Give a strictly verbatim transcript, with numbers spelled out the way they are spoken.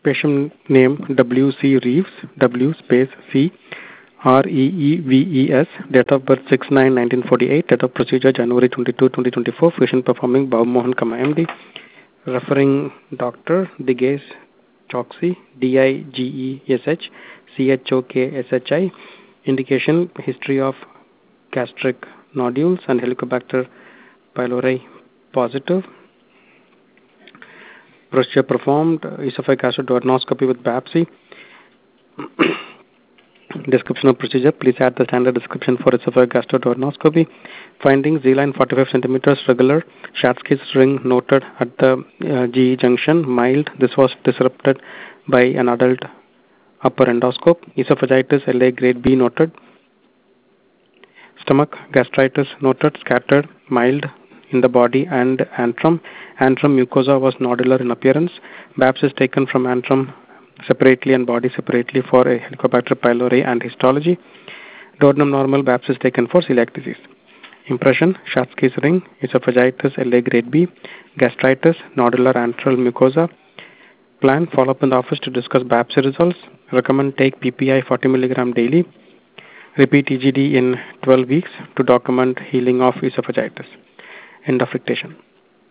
Patient name W C Reeves, W space C R E E V E S, date of birth six nine nineteen forty-eight, date of procedure January twenty-second twenty twenty-four, patient performing Babu Mohan Kama M D, referring doctor Digesh Choksi, D I G E S H C H O K S H I, indication history of gastric nodules and Helicobacter pylori positive. Procedure performed, esophagogastroscopy with biopsy. Description of procedure, please add the standard description for esophagogastroscopy. Findings, Z-line forty-five centimeters, regular, Schatzki's ring noted at the uh, G E junction, mild. This was disrupted by an adult upper endoscope. Esophagitis L A grade B noted. Stomach gastritis noted, scattered, mild in the body and antrum. Antrum mucosa was nodular in appearance. Biopsy is taken from antrum separately and body separately for a Helicobacter pylori and histology. Duodenum normal, biopsy is taken for celiac disease. Impression, Schatzki's ring, esophagitis L A grade B, gastritis, nodular antral mucosa. Plan, follow up in the office to discuss biopsy results. Recommend take P P I forty milligram daily. Repeat E G D in twelve weeks to document healing of esophagitis. End of dictation.